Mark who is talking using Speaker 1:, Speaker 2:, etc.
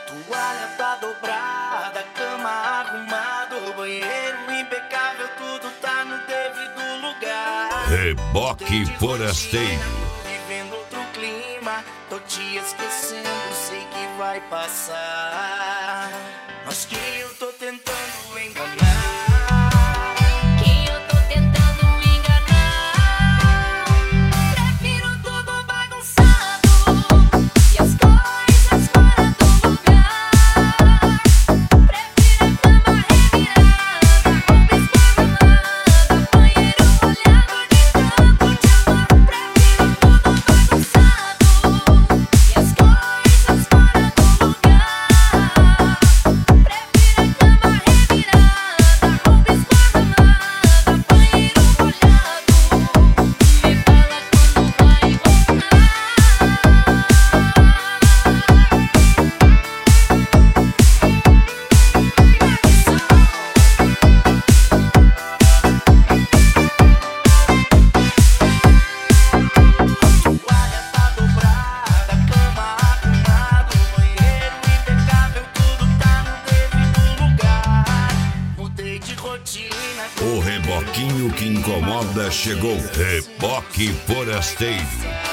Speaker 1: Toalha tá dobrada, cama arrumada, banheiro impecável, tudo tá no devido lugar.
Speaker 2: Reboque Forasteiro.
Speaker 1: Vivendo outro clima, tô te esquecendo, sei que vai passar. Mas que eu tô tentando enganar.
Speaker 2: O reboquinho que incomoda chegou. Reboque Forasteiro.